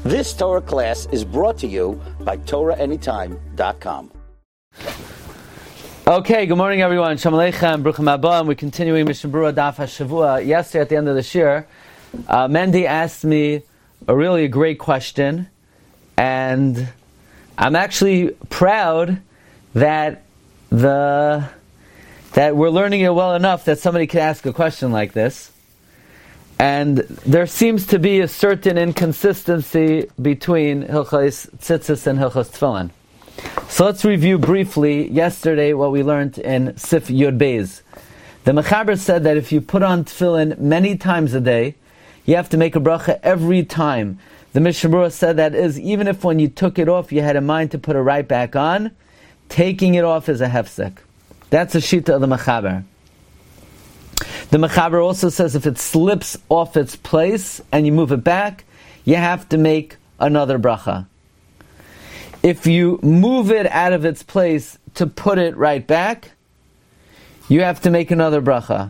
This Torah class is brought to you by TorahAnytime.com. Okay, good morning everyone. Shalom Aleichem, Bruchim Haba. We're continuing Mishnah Berurah Daf HaShavua. Yesterday at the end of the shir, Mendy asked me a great question, and I'm actually proud that we're learning it well enough that somebody could ask a question like this. And there seems to be a certain inconsistency between Hilchos Tzitzis and Hilchos Tefillin. So let's review briefly yesterday what we learned in Sif Yud Beis. The Mechaber said that if you put on Tefillin many times a day, you have to make a bracha every time. The Mishnah Berurah said that is, even if when you took it off you had in mind to put it right back on, taking it off is a hefsek. That's the shita of the Mechaber. The Mechaber also says if it slips off its place and you move it back, you have to make another bracha. If you move it out of its place to put it right back, you have to make another bracha.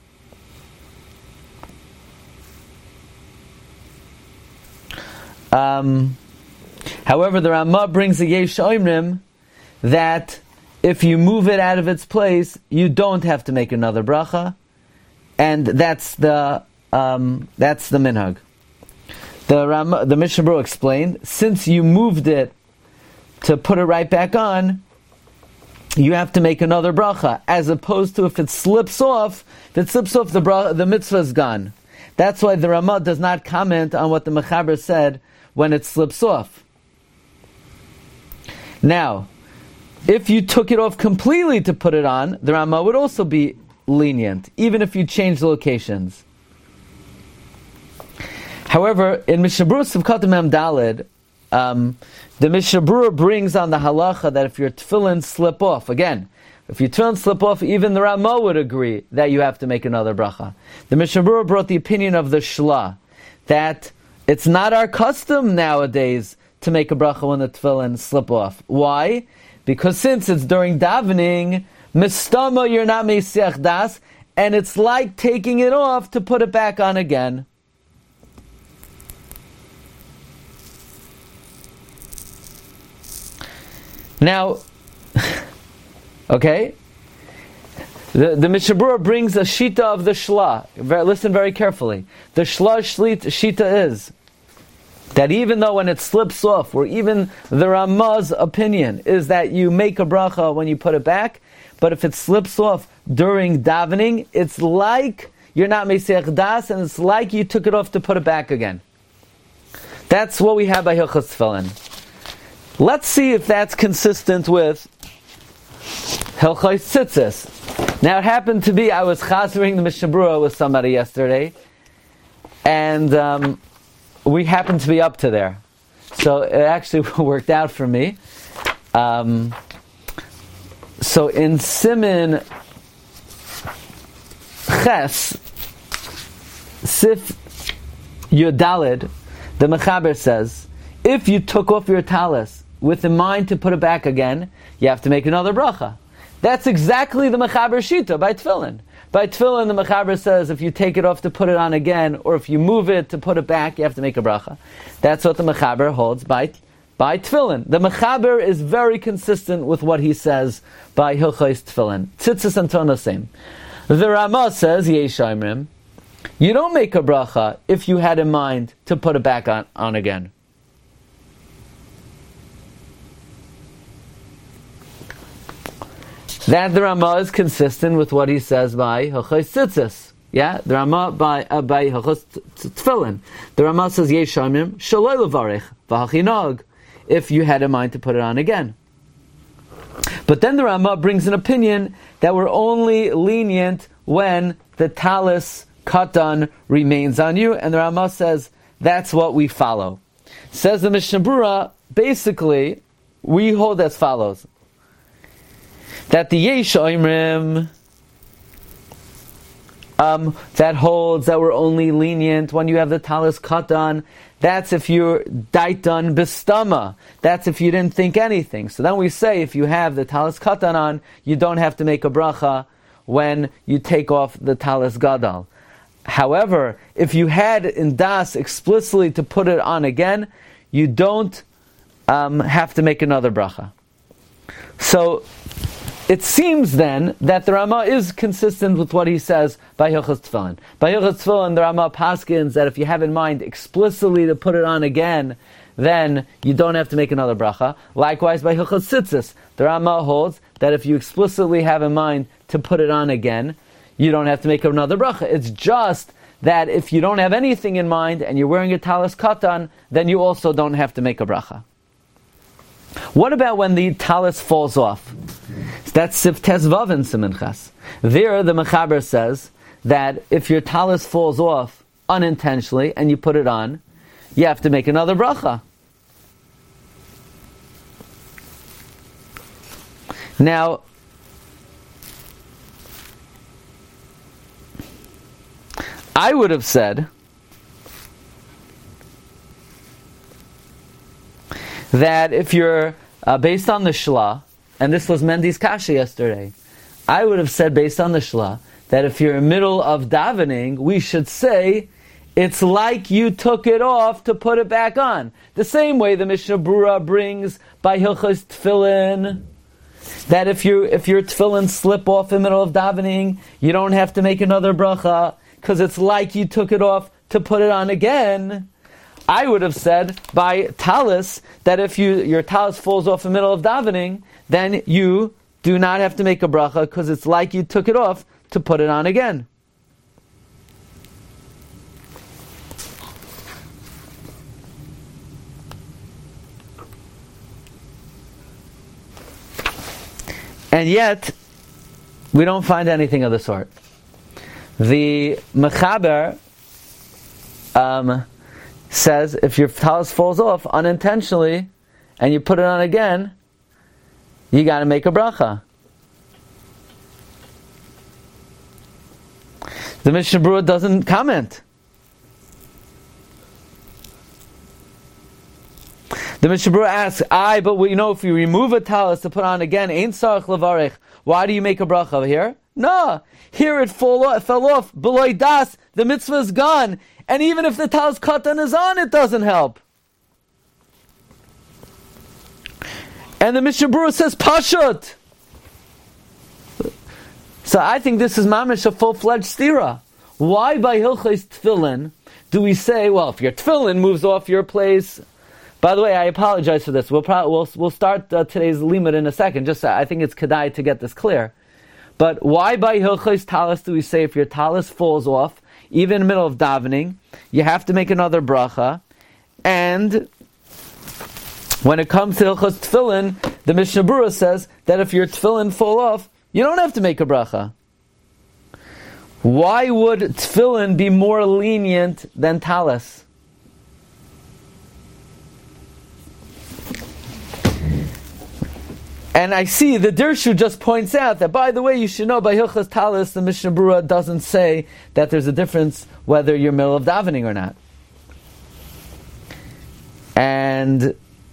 However, the Ramah brings a Yesh Omrim that if you move it out of its place, you don't have to make another bracha. And that's the minhag. The Mishnah Berurah explained, since you moved it to put it right back on, you have to make another bracha, as opposed to if it slips off, the mitzvah is gone. That's why the Ramah does not comment on what the Mechaber said when it slips off. Now, if you took it off completely to put it on, the Ramah would also be lenient, even if you change the locations. However, in Mishnah Berurah Sivkot Mem Daled, the Mishnah Berurah brings on the halacha that if your tefillin slip off, again, if your tefillin slip off, even the Ramah would agree that you have to make another bracha. The Mishnah Berurah brought the opinion of the Shla, that it's not our custom nowadays to make a bracha when the tefillin slip off. Why? Because since it's during davening, mistama, you're not meisiach das, and it's like taking it off to put it back on again. Now, okay, the Mishnah Berurah brings a shita of the Shla. Listen very carefully. The Shla shita is that even though when it slips off, or even the Ramah's opinion is that you make a bracha when you put it back, but if it slips off during davening, it's like you're not meisiach das, and it's like you took it off to put it back again. That's what we have by Hilchos Tefillin. Let's see if that's consistent with Hilchos Tzitzis. Now it happened to be, I was chazering the Mishnah Berurah with somebody yesterday, and we happened to be up to there. So it actually worked out for me. So in Siman Ches, Sif Yudalid, the Mechaber says, if you took off your talis with the mind to put it back again, you have to make another bracha. That's exactly the Mechaber shita by Tefillin. By Tefillin, the Mechaber says if you take it off to put it on again, or if you move it to put it back, you have to make a bracha. That's what the Mechaber holds by Tefillin. The Mechaber is very consistent with what he says by Hilchos Tefillin. Tzitzis and Tefillin the same. The Ramah says, Yesh Omrim, you don't make a bracha if you had in mind to put it back on again. That the Ramah is consistent with what he says by Hilchos Tzitzis. Yeah, the Ramah by Hilchos Tefillin. The Ramah says, Yesh Omrim, Shaloi levarich, v'hachinog, if you had in mind to put it on again. But then the Ramah brings an opinion that we're only lenient when the talis katan remains on you, and the Ramah says that's what we follow. Says the Mishnah Berurah, basically, we hold as follows. That the Yesh Omrim that holds that we're only lenient when you have the talis katan, that's if you're daitan bistama. That's if you didn't think anything. So then we say if you have the talis katan on, you don't have to make a bracha when you take off the talis gadal. However, if you had in das explicitly to put it on again, you don't have to make another bracha. So it seems then that the Rama is consistent with what he says by Hilchos Tefillin. By Hilchos Tefillin, the Rama paskins that if you have in mind explicitly to put it on again, then you don't have to make another bracha. Likewise, by Hilchos Tzitzis, the Rama holds that if you explicitly have in mind to put it on again, you don't have to make another bracha. It's just that if you don't have anything in mind and you're wearing a talis katan, then you also don't have to make a bracha. What about when the talis falls off? That's Sif Tezvav in Siman Ches. There, the Mechaber says that if your talis falls off unintentionally and you put it on, you have to make another bracha. Now, I would have said that if you're based on the Shla, and this was Mendy's Kasha yesterday, I would have said based on the Shla that if you're in the middle of davening, we should say it's like you took it off to put it back on. The same way the Mishnah Brura brings by Hilchos Tefillin, that if your tefillin slip off in the middle of davening, you don't have to make another bracha, because it's like you took it off to put it on again. I would have said by talis that if your talis falls off in the middle of davening, then you do not have to make a bracha because it's like you took it off to put it on again. And yet, we don't find anything of the sort. The Mechaber says if your talis falls off unintentionally and you put it on again, you got to make a bracha. The Mishnah Brura doesn't comment. The Mishnah Brura asks, but if you remove a talis to put on again, ain't sarach levarech. Why do you make a bracha here? No, here it fell off. Beloy das, the mitzvah is gone. And even if the talis katan is on, it doesn't help. And the Mishnah Brura says pashut. So I think this is mamish a full-fledged stira. Why by Hilchos Tefillin do we say, well, if your tefillin moves off your place? By the way, I apologize for this. We'll start today's limud in a second. I think it's kedai to get this clear. But why by Hilchos Talis do we say if your talis falls off, even in the middle of davening, you have to make another bracha? And when it comes to Hilchos Tefillin, the Mishnah Brura says that if your tefillin fall off, you don't have to make a bracha. Why would tefillin be more lenient than talis? And I see the Dirshu just points out that, by the way, you should know by Hilchos Talis, the Mishnah Brura doesn't say that there's a difference whether you're middle of davening or not. And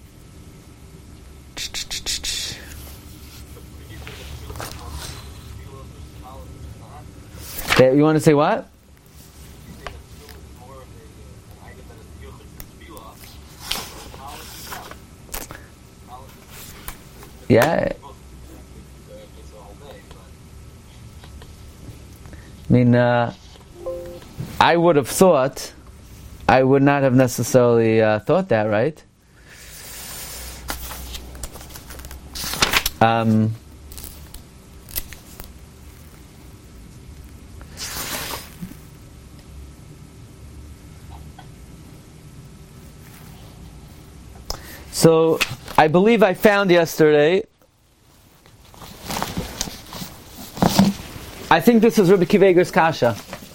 you want to say what? Yeah. I mean, I would have thought, I would not have necessarily thought that, right? So, I believe I found yesterday, I think this is Rabbi Akiva Eiger's kasha.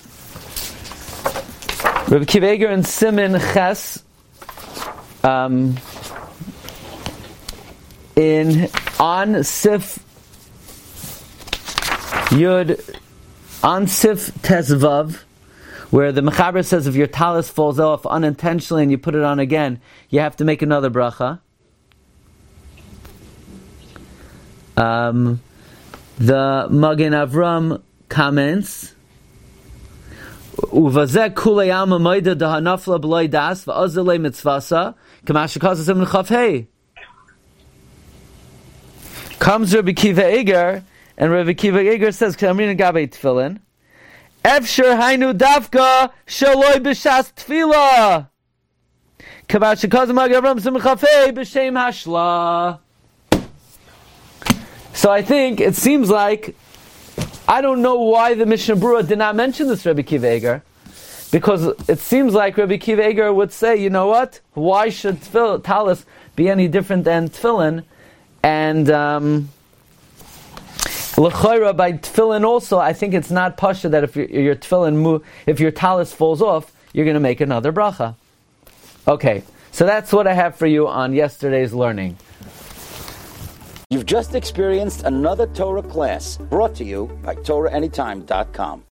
Rabbi Akiva Eiger in Siman Ches, on Sif Tezvav, where the Mechaber says if your talis falls off unintentionally and you put it on again, you have to make another bracha. The Magen Avram comments, Uvazek kulei alma moida dahanafla b'loi das va'azalei mitzvasa kamashikazas im l'chav hey. Comes Rabbi Kiva Eger, and Rabbi Kiva Eger says, Kamrin Gabe Tefillin, Efsher Hainu Davka Shaloi B'Shas Tefillah Kamashikazas Magavram Simchafei B'Shem Hashla. So I think it seems like, I don't know why the Mishnah Berurah did not mention this Rabbi Kiva Eger, because it seems like Rabbi Kiva Eger would say, you know what? Why should talis be any different than tefillin? And l'chayra by tefillin also, I think it's not pasha that if your tefillin if your talis falls off, you're going to make another bracha. Okay, so that's what I have for you on yesterday's learning. You've just experienced another Torah class brought to you by TorahAnytime.com.